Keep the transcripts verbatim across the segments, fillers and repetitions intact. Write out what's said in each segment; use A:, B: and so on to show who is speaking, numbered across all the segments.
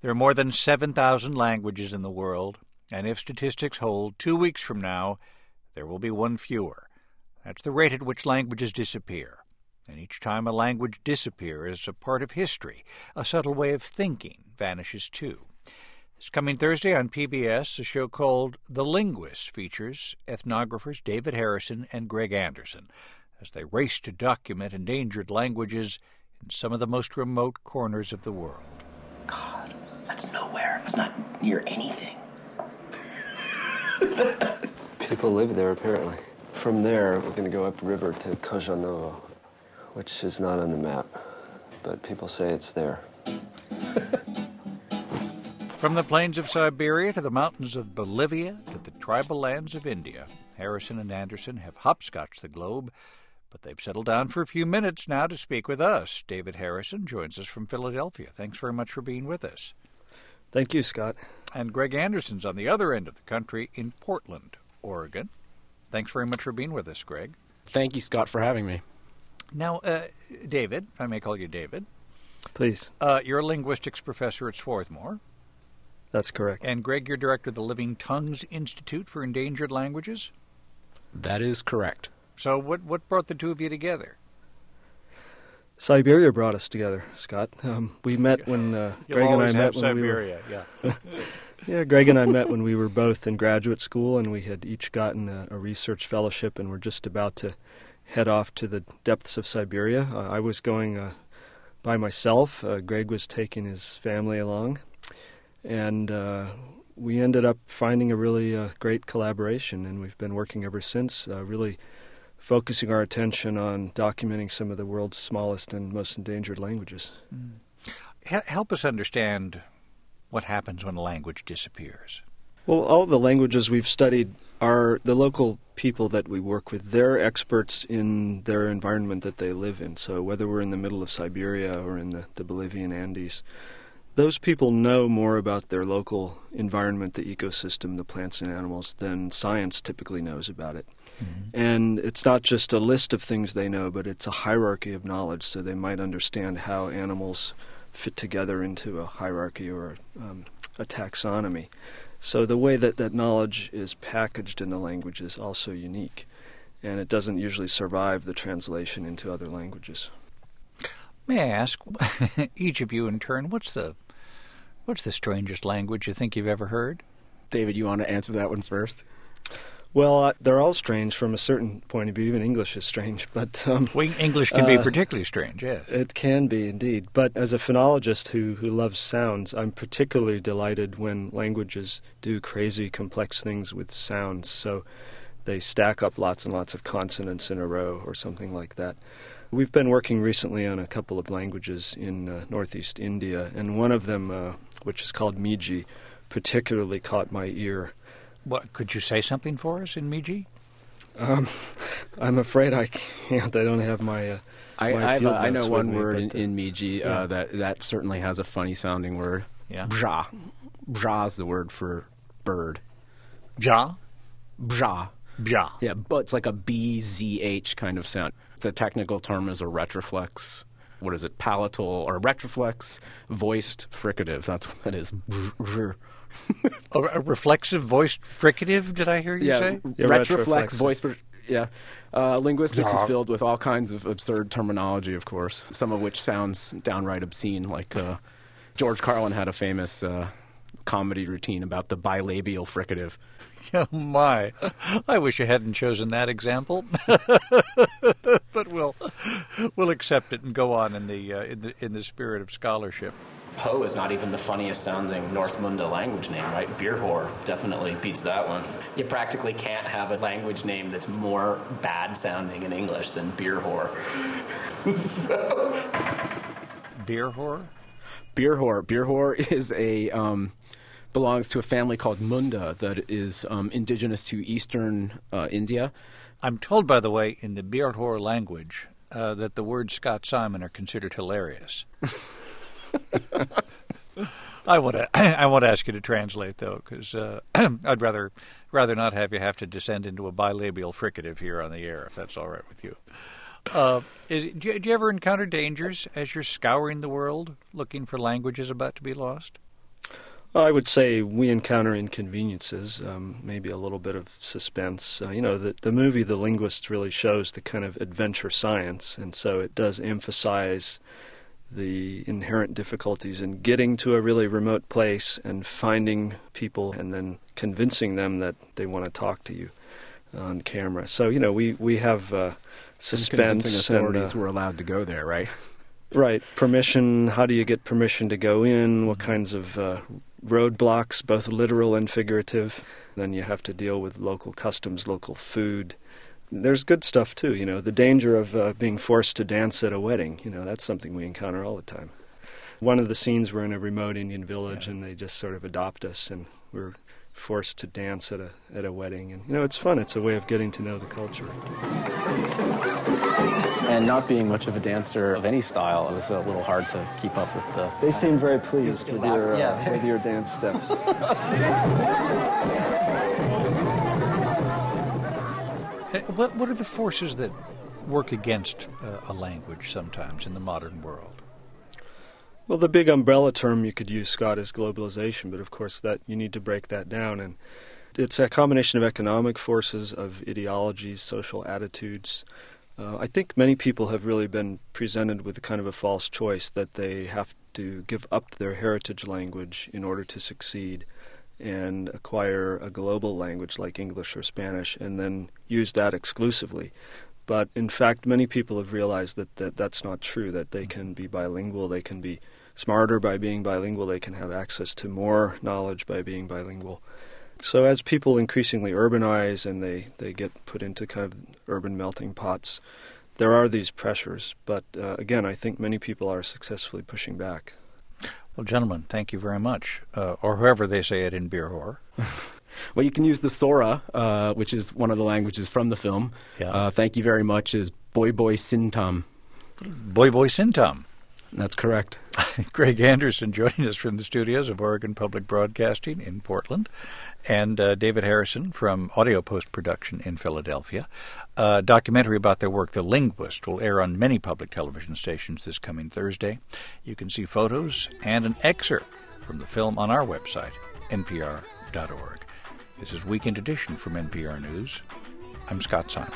A: There are more than seven thousand languages in the world, and if statistics hold, two weeks from now, there will be one fewer. That's the rate at which languages disappear. And each time a language disappears, a part of history, a subtle way of thinking, vanishes too. This coming Thursday on P B S, a show called The Linguist features ethnographers David Harrison and Greg Anderson as they race to document endangered languages in some of the most remote corners of the world.
B: God, that's nowhere. That's not near anything.
C: People live there, apparently. From there, we're going to go upriver to Kojanovo, which is not on the map, but people say it's there.
A: From the plains of Siberia to the mountains of Bolivia to the tribal lands of India, Harrison and Anderson have hopscotched the globe, but they've settled down for a few minutes now to speak with us. David Harrison joins us from Philadelphia. Thanks very much for being with us.
D: Thank you, Scott.
A: And Greg Anderson's on the other end of the country in Portland, Oregon. Thanks very much for being with us, Greg.
E: Thank you, Scott, for having me.
A: Now, uh, David, if I may call you David.
D: Please.
A: Uh, you're a linguistics professor at Swarthmore.
D: That's correct.
A: And Greg, you're director of the Living Tongues Institute for Endangered Languages?
E: That is correct.
A: So what, what brought the two of you together?
D: Siberia brought us together, Scott. Um, we met when uh, Greg and I met when
A: Siberia,
D: we were...
A: yeah.
D: Yeah, Greg and I met when we were both in graduate school, and we had each gotten a, a research fellowship, and were just about to head off to the depths of Siberia. Uh, I was going uh, by myself. Uh, Greg was taking his family along, and uh, we ended up finding a really uh, great collaboration, and we've been working ever since, uh, really focusing our attention on documenting some of the world's smallest and most endangered languages.
A: Mm. H- help us understand what happens when a language disappears.
D: Well, all the languages we've studied are the local people that we work with. They're experts in their environment that they live in. So whether we're in the middle of Siberia or in the, the Bolivian Andes, those people know more about their local environment, the ecosystem, the plants and animals, than science typically knows about it. Mm-hmm. And it's not just a list of things they know, but it's a hierarchy of knowledge, so they might understand how animals fit together into a hierarchy or um, a taxonomy. So the way that that knowledge is packaged in the language is also unique, and it doesn't usually survive the translation into other languages.
A: May I ask, each of you in turn, what's the what's the strangest language you think you've ever heard?
E: David, you want to answer that one first?
D: Well, uh, they're all strange from a certain point of view. Even English is strange, but um,
A: well, English can be uh, particularly strange. Yes,
D: it can be indeed. But as a phonologist who who loves sounds, I'm particularly delighted when languages do crazy, complex things with sounds. So they stack up lots and lots of consonants in a row, or something like that. We've been working recently on a couple of languages in uh, northeast India, and one of them, uh, which is called Miji, particularly caught my ear.
A: What, could you say something for us in Miji?
D: Um, I'm afraid I can't. I don't have my. Uh,
E: I
D: my
E: I've,
D: field
E: uh, I know
D: notes
E: one
D: with me,
E: word in,
D: the,
E: in Miji
D: yeah.
E: uh, that that certainly has a funny sounding word.
A: Yeah.
E: Bja. Bja is the word for bird.
A: Bja?
E: Bja.
A: Bja.
E: Yeah, but it's like a B Z H kind of sound. The technical term is a retroflex. What is it? Palatal or retroflex voiced fricative. That's what that is.
A: a, a reflexive voiced fricative, did I hear you
E: yeah,
A: say?
E: Yeah, retroflex voice. Yeah. Uh, linguistics is filled with all kinds of absurd terminology, of course, some of which sounds downright obscene. Like uh, George Carlin had a famous uh, comedy routine about the bilabial fricative.
A: Oh, my. I wish I hadn't chosen that example. But we'll we'll accept it and go on in the uh, in the in the spirit of scholarship.
B: Ho is not even the funniest sounding North Munda language name, right? Beer whore definitely beats that one. You practically can't have a language name that's more bad sounding in English than beer whore. So.
A: Beer whore?
E: Beer whore. Beer whore is a um, belongs to a family called Munda that is um, indigenous to eastern uh, India.
A: I'm told, by the way, in the beer whore language, uh, that the words Scott Simon are considered hilarious. I want to. I won't ask you to translate though, because uh, I'd rather rather not have you have to descend into a bilabial fricative here on the air, if that's all right with you. Uh, is, do, you do you ever encounter dangers as you're scouring the world looking for languages about to be lost?
D: I would say we encounter inconveniences, um, maybe a little bit of suspense. Uh, you know, the, the movie The Linguist really shows the kind of adventure science, and so it does emphasize the inherent difficulties in getting to a really remote place and finding people and then convincing them that they want to talk to you on camera. So, you know, we, we have uh, suspense.
E: Convincing authorities
D: and, uh,
E: were allowed to go there, right?
D: Right. Permission, how do you get permission to go in? What kinds of uh, roadblocks, both literal and figurative? Then you have to deal with local customs, local food. There's good stuff, too, you know, the danger of uh, being forced to dance at a wedding. You know, that's something we encounter all the time. One of the scenes, we're in a remote Indian village, yeah. and they just sort of adopt us, and we're forced to dance at a at a wedding. And, you know, it's fun. It's a way of getting to know the culture.
B: And not being much of a dancer of any style, it was a little hard to keep up with the...
C: They seem very pleased with your, uh,
B: yeah.
C: with your dance steps.
A: What, what are the forces that work against uh, a language sometimes in the modern world?
D: Well, the big umbrella term you could use, Scott, is globalization, but of course that you need to break that down. And it's a combination of economic forces, of ideologies, social attitudes. Uh, I think many people have really been presented with a kind of a false choice that they have to give up their heritage language in order to succeed and acquire a global language like English or Spanish and then use that exclusively. But in fact, many people have realized that, that that's not true, that they can be bilingual, they can be smarter by being bilingual, they can have access to more knowledge by being bilingual. So as people increasingly urbanize and they, they get put into kind of urban melting pots, there are these pressures. But uh, again, I think many people are successfully pushing back.
A: Well, gentlemen, thank you very much. Uh, or however they say it in Birhor.
E: Well, you can use the Sora, uh, which is one of the languages from the film.
A: Yeah.
E: Uh, thank you very much is Boy Boy Sintam.
A: Boy Boy Sintam.
E: That's correct.
A: Greg Anderson joining us from the studios of Oregon Public Broadcasting in Portland, and uh, David Harrison from Audio Post Production in Philadelphia. A documentary about their work, The Linguist, will air on many public television stations this coming Thursday. You can see photos and an excerpt from the film on our website, N P R dot org. This is Weekend Edition from N P R News. I'm Scott Simon.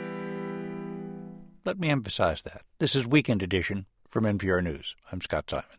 A: Let me emphasize that. This is Weekend Edition from N P R News. I'm Scott Simon.